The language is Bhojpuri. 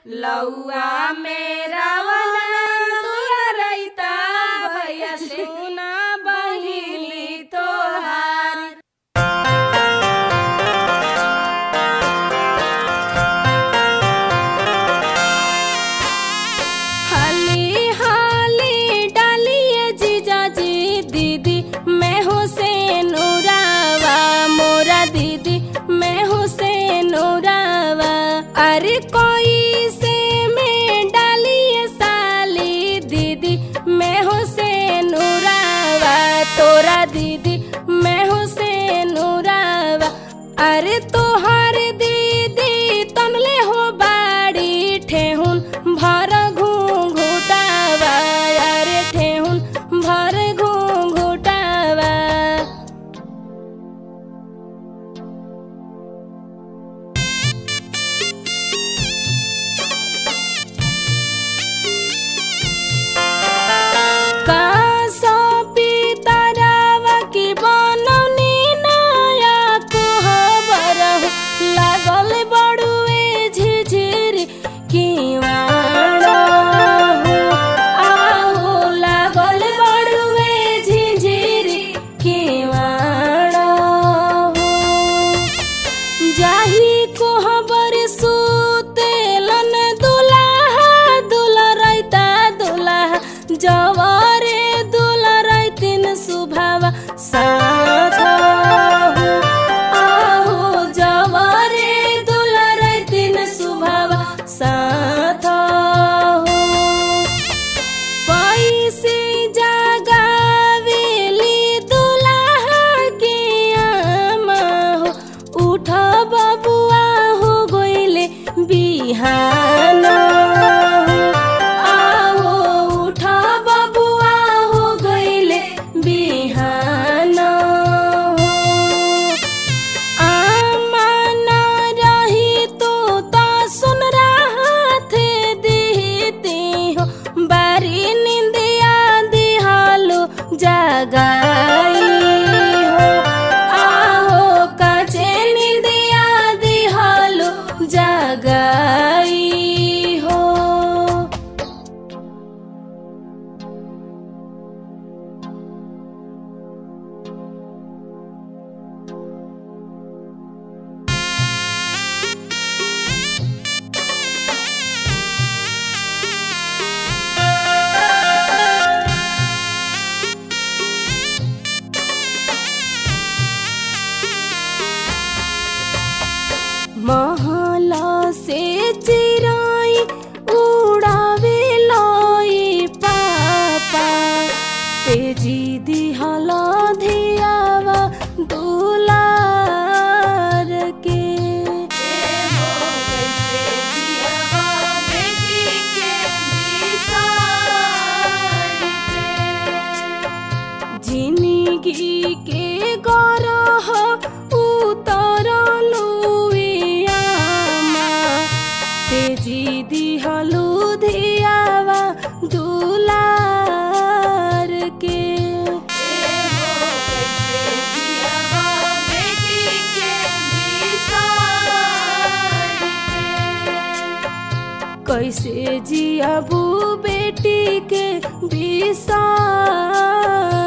लौआ में रावण दुलरैता भैया सुना बहिली तोहार। हाली हाली डालिए जीजाजी दीदी मैं हुसैन उरावा मोरा दीदी मैं हुसैन उरावा। अरे कोई से में डालिए साली दीदी मैं हुसैन उरावा तोरा दीदी मैं हुसैन उरावा। अरे तोहर दीदी तनले हो बाड़ी ठेहुन भर घूंघुटावा। अरे ठेहुन भर घूंघुटावा। कासो पितरावा की बनौनी नया कोहबरहु लागल बड़ुए झिझिरी किवाड़ो आहो लागल बड़ुए झिझिरी किवाड़ो। जाही कोहबर सुतेलन दुल्हा दुलरैता दुल्हा जवरे दुलरैतिन सुभावा साथ आहो जवरे दुलरैतिन सुभावा साथ। पैसे जगावेली दुल्हा के आमा हो उठ बबुआ हो गइले बिहान आहो उठ बबुआ हो गइले बिहान। आमा न रही तो सुन रात दीती हो बारी निंदिया दिहालो जगाई हो आहो काचे निंदिया दिहालो जगाई हो। महला से चिराई उड़ावे लोई पापा तेजी दिहला धियावा दुलार के। जिंदगी के गरह उतरलु तेजी दिहलु धियावा दुलार के। कैसे जियाबू बेटी के विसार